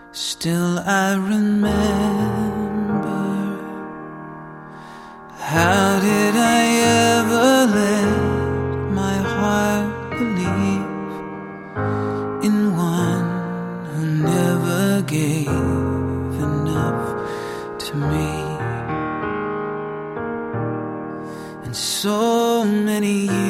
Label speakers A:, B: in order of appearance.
A: Still I remember, how did I ever let my heart believe in one who never gave enough to me? And so many years